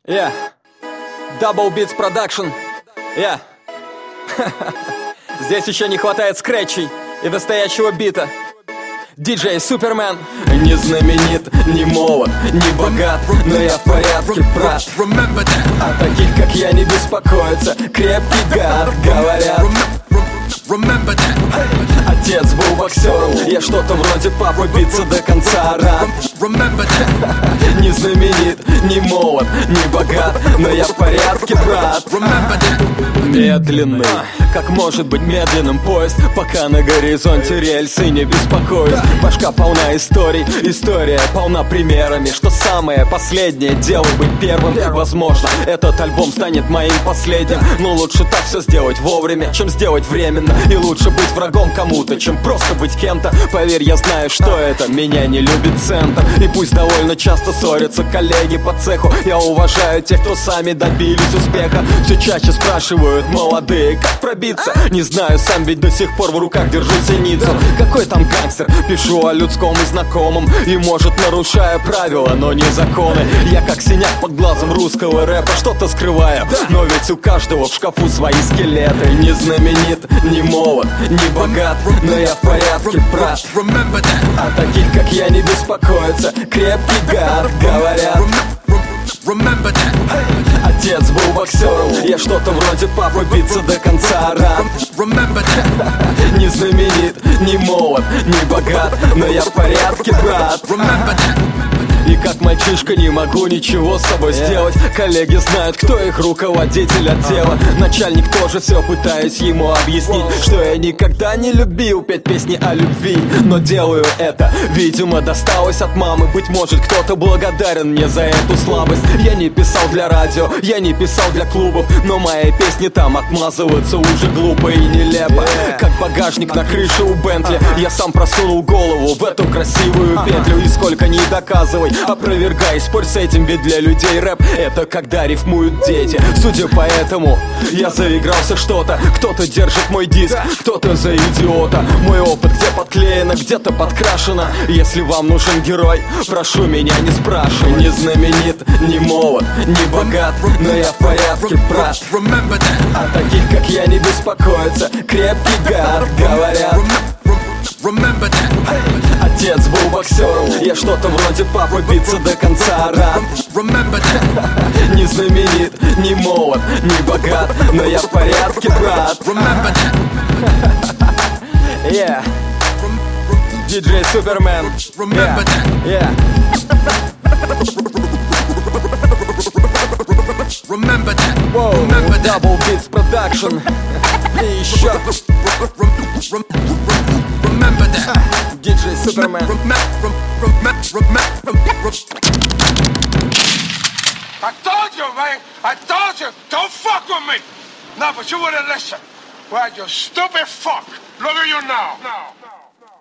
Yeah. Double Beats Production. Yeah. Здесь еще не хватает скретчей и настоящего бита. Диджей Супермен. Не знаменит, не молод, не богат, но я в порядке, брат. А таких, как я, не беспокоятся. Крепкий гад, говорят. Отец был боксером, я что-то вроде папы, биться до конца рад. Не знаменит, не молод, не богат, но я в порядке, брат. Медленный, как может быть медленным поезд, пока на горизонте рельсы, не беспокоюсь. Башка полна историй, история полна примерами, что самое последнее дело быть первым. Возможно, этот альбом станет моим последним, но лучше так все сделать вовремя, чем сделать временно. И лучше быть врагом кому-то, чем просто быть кем-то. Поверь, я знаю, что это, меня не любит центр. И пусть довольно часто ссорятся коллеги по цеху, я уважаю тех, кто сами добились успеха. Все чаще спрашивают молодые, как пробиться. Не знаю сам, ведь до сих пор в руках держу зеницу. Какой там гангстер, пишу о людском и знакомом, и может нарушая правила, но не законы. Я как синяк под глазом русского рэпа, что-то скрываю, но ведь у каждого в шкафу свои скелеты. Не знаменит, не молод, не богат, но я в порядке, брат. А таких, как я, не беспокоятся. Крепкий гад, говорят. Отец был боксером, я что-то вроде папы, биться до конца рад. Не знаменит, не молод, не богат, но я в порядке, брат. И как мальчишка не могу ничего с собой сделать. Коллеги знают, кто их руководитель отдела. Начальник тоже все пытаюсь ему объяснить, что я никогда не любил петь песни о любви, но делаю это, видимо, досталось от мамы. Быть может, кто-то благодарен мне за эту слабость. Я не писал для радио, я не писал для клубов, но мои песни там отмазываются уже глупо и нелепо. Как багажник на крыше у Бентли, я сам просунул голову в эту красивую петлю. И сколько ни доказывай, опровергай, спорь с этим, ведь для людей рэп — это когда рифмуют дети. Судя по этому, я заигрался что-то. Кто-то держит мой диск, кто-то за идиота. Мой опыт где подклеено, где-то подкрашено. Если вам нужен герой, прошу меня не спрашивай. Не знаменит, не молод, не богат, но я в порядке, брат. А таких, как я, не беспокоятся. Крепкий гад, говорят. Отец был боксером, я что-то вроде папы, биться до конца рад. Не знаменит, не молод, не богат, но я в порядке, брат. Yeah. Диджей Супермен. Yeah. Wow, Double Beats Production. И еще диджей Супермен. I told you, man. I told you. Don't fuck with me. No, but you wouldn't listen. Well, you stupid fuck. Look at you now.